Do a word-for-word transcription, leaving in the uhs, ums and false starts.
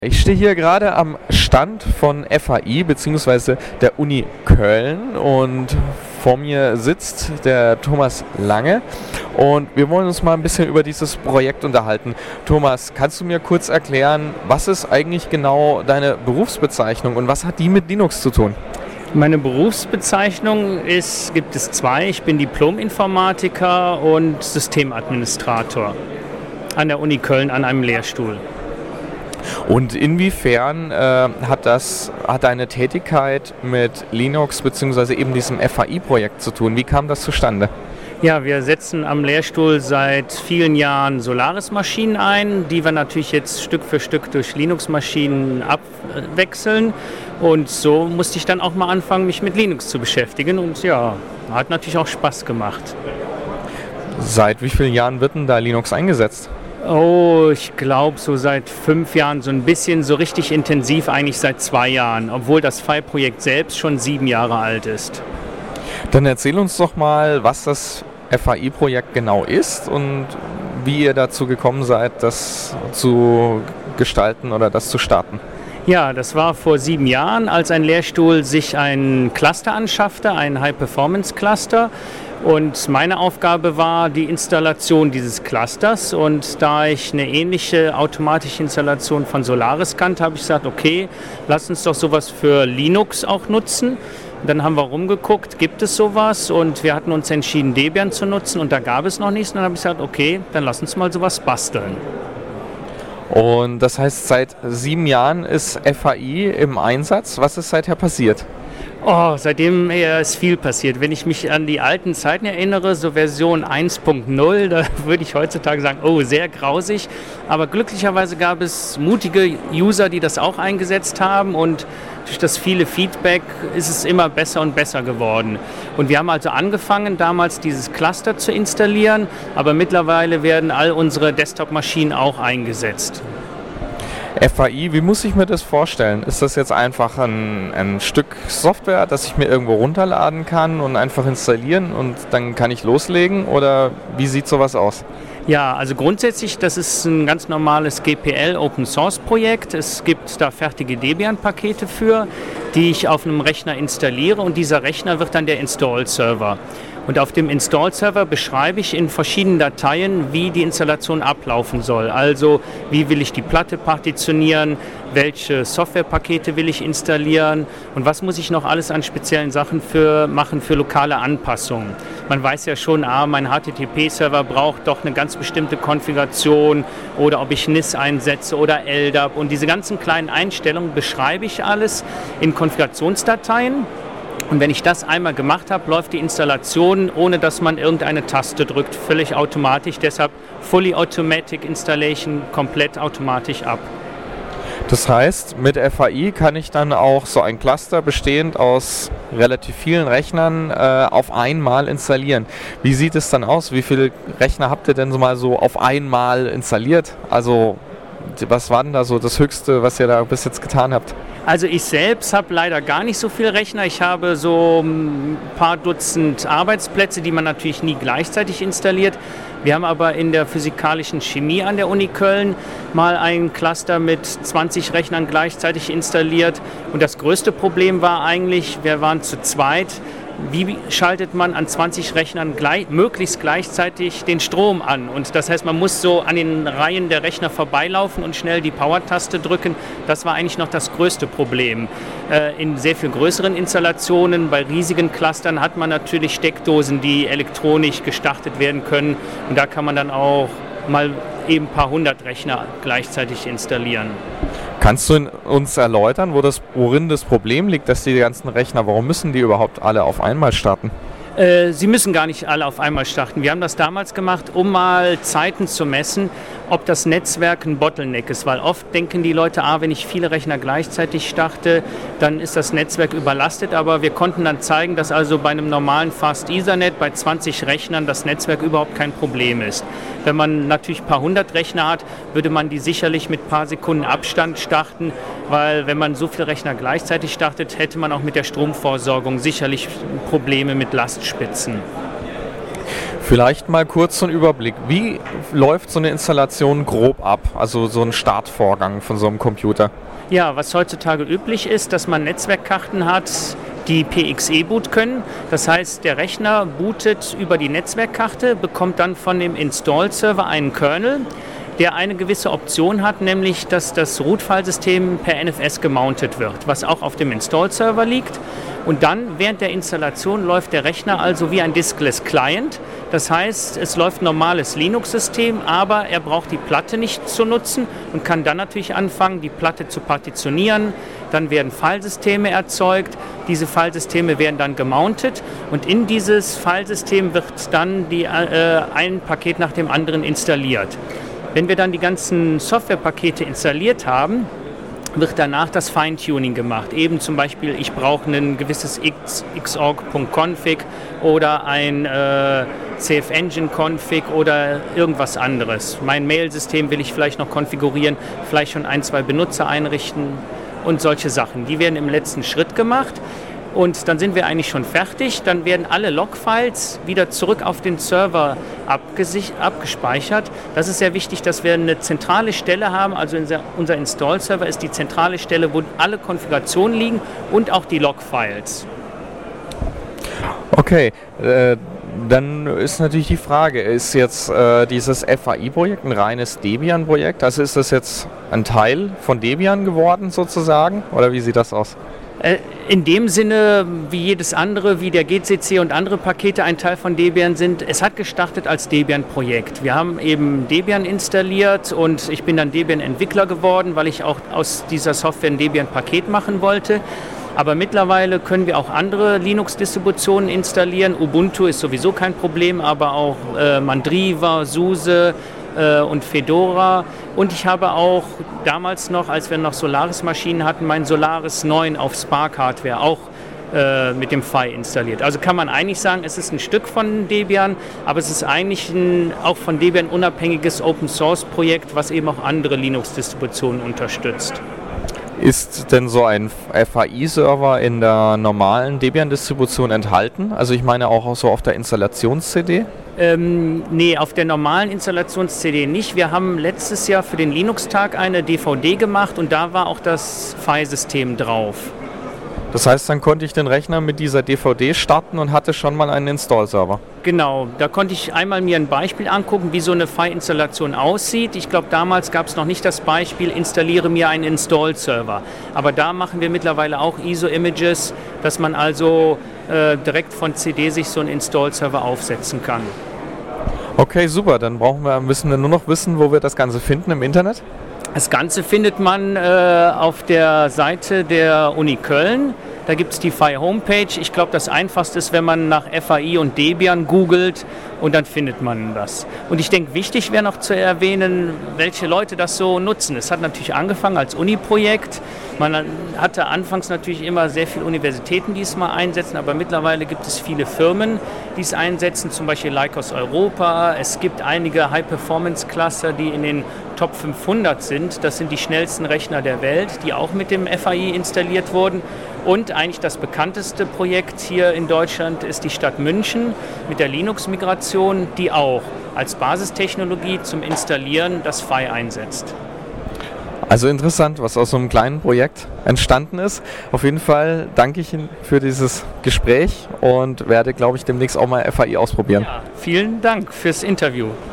Ich stehe hier gerade am Stand von F A I bzw. der Uni Köln und vor mir sitzt der Thomas Lange und wir wollen uns mal ein bisschen über dieses Projekt unterhalten. Thomas, kannst du mir kurz erklären, was ist eigentlich genau deine Berufsbezeichnung und was hat die mit Linux zu tun? Meine Berufsbezeichnung ist, gibt es zwei. Ich bin Diplom-Informatiker und Systemadministrator an der Uni Köln an einem Lehrstuhl. Und inwiefern äh, hat das, hat deine Tätigkeit mit Linux bzw. eben diesem F A I-Projekt zu tun? Wie kam das zustande? Ja, wir setzen am Lehrstuhl seit vielen Jahren Solaris-Maschinen ein, die wir natürlich jetzt Stück für Stück durch Linux-Maschinen abwechseln. Und so musste ich dann auch mal anfangen, mich mit Linux zu beschäftigen. Und ja, hat natürlich auch Spaß gemacht. Seit wie vielen Jahren wird denn da Linux eingesetzt? Oh, ich glaube so seit fünf Jahren, so ein bisschen, so richtig intensiv eigentlich seit zwei Jahren, obwohl das F A I-Projekt selbst schon sieben Jahre alt ist. Dann erzähl uns doch mal, was das F A I-Projekt genau ist und wie ihr dazu gekommen seid, das zu gestalten oder das zu starten. Ja, das war vor sieben Jahren, als ein Lehrstuhl sich ein Cluster anschaffte, ein High-Performance-Cluster. Und meine Aufgabe war die Installation dieses Clusters. Und da ich eine ähnliche automatische Installation von Solaris kannte, habe ich gesagt, okay, lass uns doch sowas für Linux auch nutzen. Dann haben wir rumgeguckt, gibt es sowas? Und wir hatten uns entschieden, Debian zu nutzen und da gab es noch nichts. Und dann habe ich gesagt, okay, dann lass uns mal sowas basteln. Und das heißt, seit sieben Jahren ist F A I im Einsatz. Was ist seither passiert? Oh, seitdem ist viel passiert. Wenn ich mich an die alten Zeiten erinnere, so Version eins Punkt null, da würde ich heutzutage sagen, oh, sehr grausig. Aber glücklicherweise gab es mutige User, die das auch eingesetzt haben und durch das viele Feedback ist es immer besser und besser geworden. Und wir haben also angefangen, damals dieses Cluster zu installieren, aber mittlerweile werden all unsere Desktop-Maschinen auch eingesetzt. F A I, wie muss ich mir das vorstellen? Ist das jetzt einfach ein, ein Stück Software, das ich mir irgendwo runterladen kann und einfach installieren und dann kann ich loslegen? Oder wie sieht sowas aus? Ja, also grundsätzlich, das ist ein ganz normales G P L-Open-Source-Projekt. Es gibt da fertige Debian-Pakete für, die ich auf einem Rechner installiere und dieser Rechner wird dann der Install-Server. Und auf dem Install-Server beschreibe ich in verschiedenen Dateien, wie die Installation ablaufen soll. Also wie will ich die Platte partitionieren, welche Softwarepakete will ich installieren und was muss ich noch alles an speziellen Sachen für machen für lokale Anpassungen. Man weiß ja schon, ah, mein H T T P-Server braucht doch eine ganz bestimmte Konfiguration oder ob ich N I S einsetze oder L D A P. Und diese ganzen kleinen Einstellungen beschreibe ich alles in Konfigurationsdateien. Und wenn ich das einmal gemacht habe, läuft die Installation, ohne dass man irgendeine Taste drückt, völlig automatisch. Deshalb Fully Automatic Installation, komplett automatisch ab. Das heißt, mit F A I kann ich dann auch so ein Cluster bestehend aus relativ vielen Rechnern äh, auf einmal installieren. Wie sieht es dann aus? Wie viele Rechner habt ihr denn so mal so auf einmal installiert? Also was war denn da so das Höchste, was ihr da bis jetzt getan habt? Also ich selbst habe leider gar nicht so viele Rechner. Ich habe so ein paar Dutzend Arbeitsplätze, die man natürlich nie gleichzeitig installiert. Wir haben aber in der physikalischen Chemie an der Uni Köln mal ein Cluster mit zwanzig Rechnern gleichzeitig installiert. Und das größte Problem war eigentlich, wir waren zu zweit. Wie schaltet man an zwanzig Rechnern gleich, möglichst gleichzeitig den Strom an? Und das heißt, man muss so an den Reihen der Rechner vorbeilaufen und schnell die Power-Taste drücken. Das war eigentlich noch das größte Problem. Äh, in sehr viel größeren Installationen, bei riesigen Clustern hat man natürlich Steckdosen, die elektronisch gestartet werden können. Und da kann man dann auch mal eben ein paar hundert Rechner gleichzeitig installieren. Kannst du uns erläutern, wo das, worin das Problem liegt, dass die ganzen Rechner, warum müssen die überhaupt alle auf einmal starten? Äh, sie müssen gar nicht alle auf einmal starten. Wir haben das damals gemacht, um mal Zeiten zu messen, ob das Netzwerk ein Bottleneck ist. Weil oft denken die Leute, ah, wenn ich viele Rechner gleichzeitig starte, dann ist das Netzwerk überlastet. Aber wir konnten dann zeigen, dass also bei einem normalen Fast Ethernet bei zwanzig Rechnern das Netzwerk überhaupt kein Problem ist. Wenn man natürlich ein paar hundert Rechner hat, würde man die sicherlich mit ein paar Sekunden Abstand starten, weil wenn man so viele Rechner gleichzeitig startet, hätte man auch mit der Stromversorgung sicherlich Probleme mit Lastspitzen. Vielleicht mal kurz so ein Überblick. Wie läuft so eine Installation grob ab? Also so ein Startvorgang von so einem Computer? Ja, was heutzutage üblich ist, dass man Netzwerkkarten hat, die P X E-Boot können. Das heißt, der Rechner bootet über die Netzwerkkarte, bekommt dann von dem Install-Server einen Kernel, der eine gewisse Option hat, nämlich dass das Root-File-System per N F S gemountet wird, was auch auf dem Install-Server liegt. Und dann während der Installation läuft der Rechner also wie ein Diskless Client. Das heißt, es läuft ein normales Linux-System, aber er braucht die Platte nicht zu nutzen und kann dann natürlich anfangen, die Platte zu partitionieren. Dann werden Filesysteme erzeugt. Diese Filesysteme werden dann gemountet und in dieses Filesystem wird dann die, äh, ein Paket nach dem anderen installiert. Wenn wir dann die ganzen Softwarepakete installiert haben, wird danach das Feintuning gemacht. Eben zum Beispiel, ich brauche ein gewisses xorg.config oder ein äh, cfengine-config oder irgendwas anderes. Mein Mail-System will ich vielleicht noch konfigurieren, vielleicht schon ein, zwei Benutzer einrichten und solche Sachen. Die werden im letzten Schritt gemacht. Und dann sind wir eigentlich schon fertig. Dann werden alle Logfiles wieder zurück auf den Server abgespeichert. Das ist sehr wichtig, dass wir eine zentrale Stelle haben. Also unser Install-Server ist die zentrale Stelle, wo alle Konfigurationen liegen und auch die Logfiles. Okay, äh, dann ist natürlich die Frage, ist jetzt äh, dieses F A I-Projekt ein reines Debian-Projekt? Also ist das jetzt ein Teil von Debian geworden sozusagen? Oder wie sieht das aus? In dem Sinne, wie jedes andere, wie der G C C und andere Pakete ein Teil von Debian sind, es hat gestartet als Debian-Projekt. Wir haben eben Debian installiert und ich bin dann Debian-Entwickler geworden, weil ich auch aus dieser Software ein Debian-Paket machen wollte. Aber mittlerweile können wir auch andere Linux-Distributionen installieren. Ubuntu ist sowieso kein Problem, aber auch äh, Mandriva, SUSE, und Fedora. Und ich habe auch damals noch, als wir noch Solaris-Maschinen hatten, mein Solaris neun auf Spark-Hardware auch äh, mit dem F A I installiert. Also kann man eigentlich sagen, es ist ein Stück von Debian, aber es ist eigentlich ein auch von Debian unabhängiges Open-Source-Projekt, was eben auch andere Linux-Distributionen unterstützt. Ist denn so ein F A I-Server in der normalen Debian-Distribution enthalten? Also ich meine auch so auf der Installations-C D? Ähm, nee, auf der normalen Installations-C D nicht. Wir haben letztes Jahr für den Linux-Tag eine D V D gemacht und da war auch das F A I-System drauf. Das heißt, dann konnte ich den Rechner mit dieser D V D starten und hatte schon mal einen Install-Server. Genau, da konnte ich einmal mir ein Beispiel angucken, wie so eine F A I-Installation aussieht. Ich glaube, damals gab es noch nicht das Beispiel, installiere mir einen Install-Server. Aber da machen wir mittlerweile auch I S O-Images, dass man also äh, direkt von C D sich so einen Install-Server aufsetzen kann. Okay, super. Dann brauchen wir, müssen wir nur noch wissen, wo wir das Ganze finden im Internet. Das Ganze findet man äh, auf der Seite der Uni Köln. Da gibt es die F A I-Homepage. Ich glaube, das Einfachste ist, wenn man nach F A I und Debian googelt und dann findet man das. Und ich denke, wichtig wäre noch zu erwähnen, welche Leute das so nutzen. Es hat natürlich angefangen als Uni-Projekt. Man hatte anfangs natürlich immer sehr viele Universitäten, die es mal einsetzen, aber mittlerweile gibt es viele Firmen, die es einsetzen, zum Beispiel Lycos Europa. Es gibt einige High-Performance-Cluster, die in den Top fünfhundert sind. Das sind die schnellsten Rechner der Welt, die auch mit dem F A I installiert wurden. Und eigentlich das bekannteste Projekt hier in Deutschland ist die Stadt München mit der Linux-Migration, die auch als Basistechnologie zum Installieren das F A I einsetzt. Also interessant, was aus so einem kleinen Projekt entstanden ist. Auf jeden Fall danke ich Ihnen für dieses Gespräch und werde, glaube ich, demnächst auch mal F A I ausprobieren. Ja, vielen Dank fürs Interview.